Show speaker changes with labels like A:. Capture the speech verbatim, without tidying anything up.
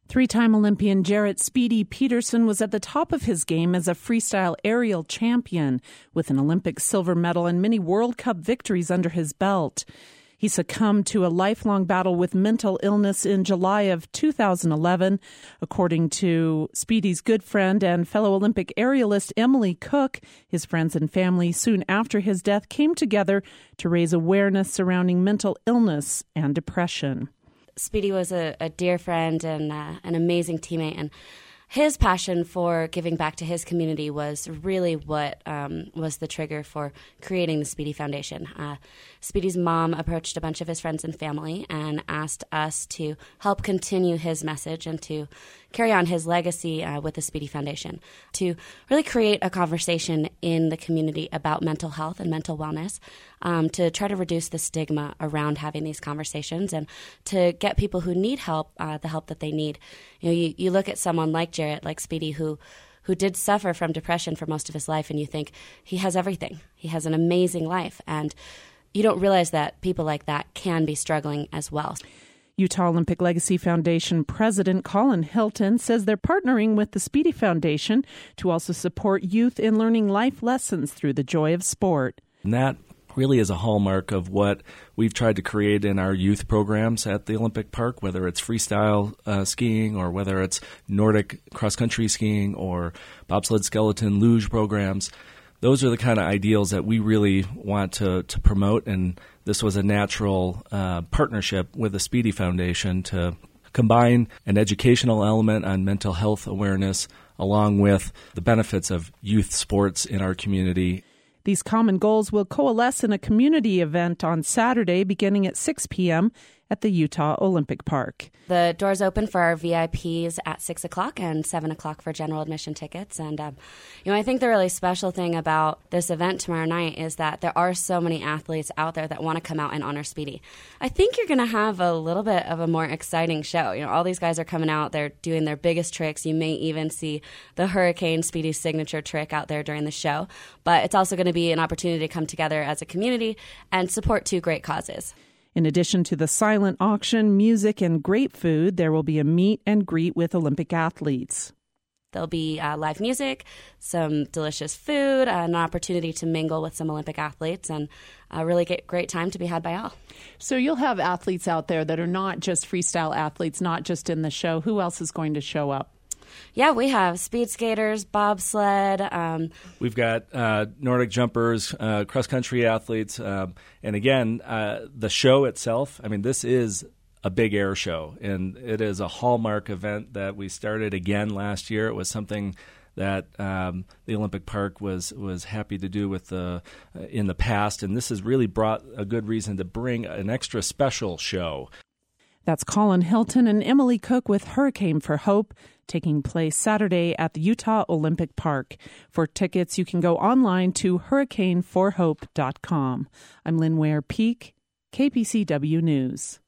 A: Three-time Olympian Jarrett Speedy Peterson was at the top of his game as a freestyle aerial champion, with an Olympic silver medal and many World Cup victories under his belt. He succumbed to a lifelong battle with mental illness in July of two thousand eleven. According to Speedy's good friend and fellow Olympic aerialist Emily Cook, his friends and family soon after his death came together to raise awareness surrounding mental illness and depression.
B: Speedy was a, a dear friend and uh, an amazing teammate, and his passion for giving back to his community was really what um, was the trigger for creating the Speedy Foundation. Uh, Speedy's mom approached a bunch of his friends and family and asked us to help continue his message and to carry on his legacy uh, with the Speedy Foundation, to really create a conversation in the community about mental health and mental wellness, um, to try to reduce the stigma around having these conversations and to get people who need help uh, the help that they need. You know, you, you look at someone like Jarrett, like Speedy, who who did suffer from depression for most of his life, and you think he has everything. He has an amazing life, and you don't realize that people like that can be struggling as well.
A: Utah Olympic Legacy Foundation President Colin Hilton says they're partnering with the Speedy Foundation to also support youth in learning life lessons through the joy of sport.
C: And that really is a hallmark of what we've tried to create in our youth programs at the Olympic Park, whether it's freestyle uh, skiing or whether it's Nordic cross-country skiing or bobsled skeleton luge programs. Those are the kind of ideals that we really want to, to promote, and this was a natural uh, partnership with the Speedy Foundation to combine an educational element on mental health awareness along with the benefits of youth sports in our community.
A: These common goals will coalesce in a community event on Saturday beginning at six p.m. at the Utah Olympic Park.
B: The doors open for our V I Ps at six o'clock and seven o'clock for general admission tickets. And, um, you know, I think the really special thing about this event tomorrow night is that there are so many athletes out there that want to come out and honor Speedy. I think you're going to have a little bit of a more exciting show. You know, all these guys are coming out, they're doing their biggest tricks. You may even see the Hurricane Speedy signature trick out there during the show. But it's also going to be an opportunity to come together as a community and support two great causes.
A: In addition to the silent auction, music, and great food, there will be a meet and greet with Olympic athletes.
B: There'll be uh, live music, some delicious food, uh, an opportunity to mingle with some Olympic athletes, and a really get, great time to be had by all.
A: So you'll have athletes out there that are not just freestyle athletes, not just in the show. Who else is going to show up?
B: Yeah, we have speed skaters, bobsled. Um,
C: We've got uh, Nordic jumpers, uh, cross-country athletes. Um, and again, uh, the show itself, I mean, this is a big air show, and it is a hallmark event that we started again last year. It was something that um, the Olympic Park was was happy to do with the uh, in the past, and this has really brought a good reason to bring an extra special show.
A: That's Colin Hilton and Emily Cook with Hurricane for Hope, taking place Saturday at the Utah Olympic Park. For tickets, you can go online to hurricane for hope dot com. I'm Lynn Ware Peak, K P C W News.